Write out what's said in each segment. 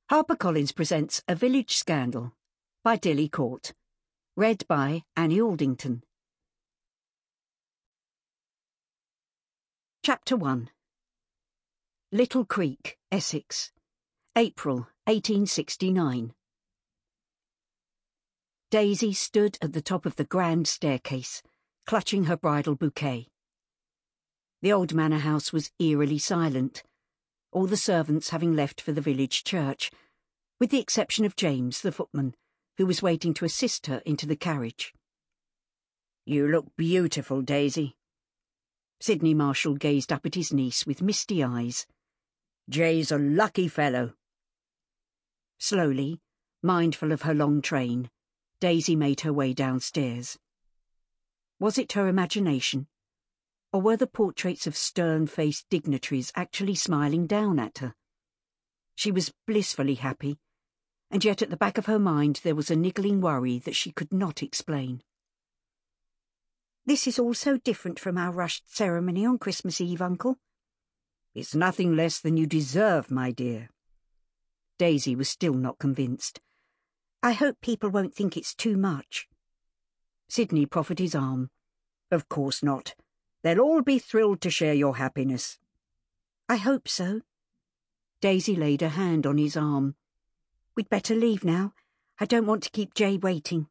HarperCollins presents A Village Scandal by Dilly Court. Read by Annie Aldington. Chapter 1. Little Creek, Essex, April 1869. Daisy stood at the top of the grand staircase, clutching her bridal bouquet. The old manor house was eerily silent, all the servants having left for the village church, with the exception of James, the footman, who was waiting to assist her into the carriage. "You look beautiful, Daisy." Sidney Marshall gazed up at his niece with misty eyes. "Jay's a lucky fellow." Slowly, mindful of her long train, Daisy made her way downstairs. Was it her imagination? Or were the portraits of stern-faced dignitaries actually smiling down at her? She was blissfully happy, and yet at the back of her mind there was a niggling worry that she could not explain. "This is all so different from our rushed ceremony on Christmas Eve, Uncle." "It's nothing less than you deserve, my dear." Daisy was still not convinced. "I hope people won't think it's too much." Sidney proffered his arm. "Of course not. They'll all be thrilled to share your happiness." "I hope so." Daisy laid her hand on his arm. "We'd better leave now. I don't want to keep Jay waiting."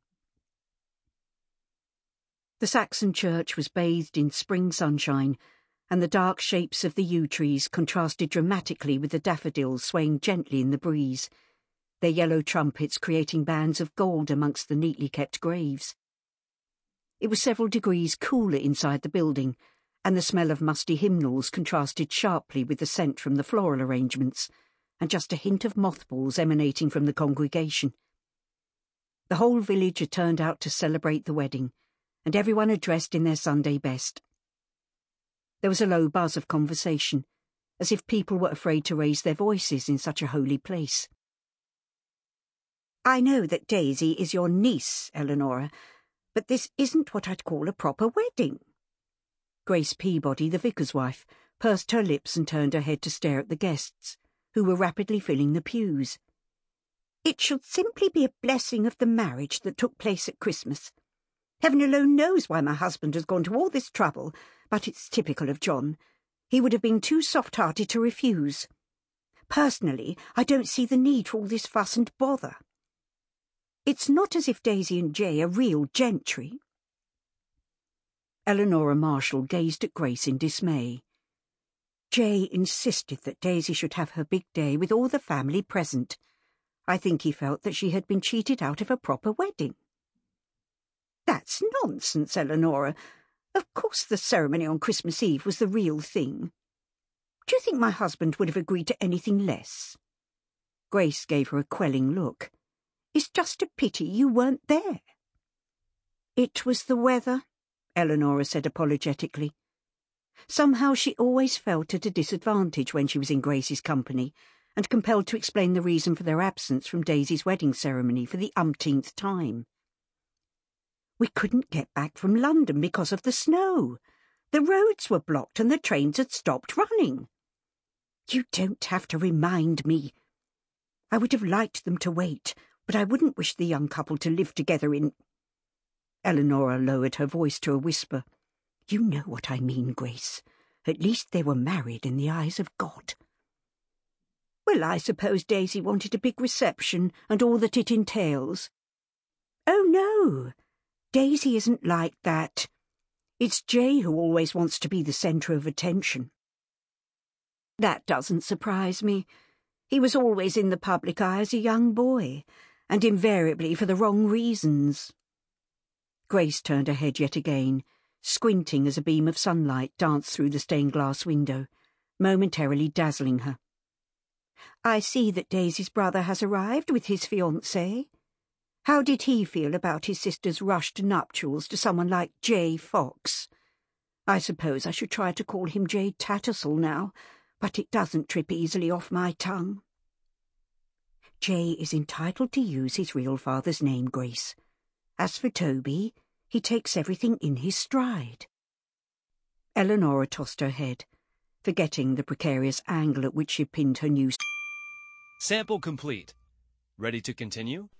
The Saxon church was bathed in spring sunshine, and the dark shapes of the yew trees contrasted dramatically with the daffodils swaying gently in the breeze, their yellow trumpets creating bands of gold amongst the neatly kept graves. It was several degrees cooler inside the building, and the smell of musty hymnals contrasted sharply with the scent from the floral arrangements, and just a hint of mothballs emanating from the congregation. The whole village had turned out to celebrate the wedding, and everyone had dressed in their Sunday best. There was a low buzz of conversation, as if people were afraid to raise their voices in such a holy place. "I know that Daisy is your niece, Eleanora, but this isn't what I'd call a proper wedding." Grace Peabody, the vicar's wife, pursed her lips and turned her head to stare at the guests, who were rapidly filling the pews. "It should simply be a blessing of the marriage that took place at Christmas. Heaven alone knows why my husband has gone to all this trouble, but it's typical of John. He would have been too soft-hearted to refuse. Personally, I don't see the need for all this fuss and bother. It's not as if Daisy and Jay are real gentry." Eleanora Marshall gazed at Grace in dismay. "Jay insisted that Daisy should have her big day with all the family present. I think he felt that she had been cheated out of a proper wedding." "That's nonsense, Eleanora. Of course the ceremony on Christmas Eve was the real thing. Do you think my husband would have agreed to anything less?" Grace gave her a quelling look. "It's just a pity you weren't there." "It was the weather," Eleanora said apologetically. Somehow she always felt at a disadvantage when she was in Grace's company, and compelled to explain the reason for their absence from Daisy's wedding ceremony for the umpteenth time. "We couldn't get back from London because of the snow. The roads were blocked and the trains had stopped running." "You don't have to remind me. I would have liked them to wait, but I wouldn't wish the young couple to live together in—" Eleanora lowered her voice to a whisper. "You know what I mean, Grace. At least they were married in the eyes of God." "Well, I suppose Daisy wanted a big reception and all that it entails." "Oh, no. Daisy isn't like that. It's Jay who always wants to be the centre of attention." "That doesn't surprise me. He was always in the public eye as a young boy, and invariably for the wrong reasons." Grace turned her head yet again, squinting as a beam of sunlight danced through the stained-glass window, momentarily dazzling her. "I see that Daisy's brother has arrived with his fiancée. How did he feel about his sister's rushed nuptials to someone like Jay Fox? I suppose I should try to call him Jay Tattersall now, but it doesn't trip easily off my tongue." "Jay is entitled to use his real father's name, Grace. As for Toby, he takes everything in his stride." Eleanora tossed her head, forgetting the precarious angle at which she pinned her new Sample complete. Ready to continue?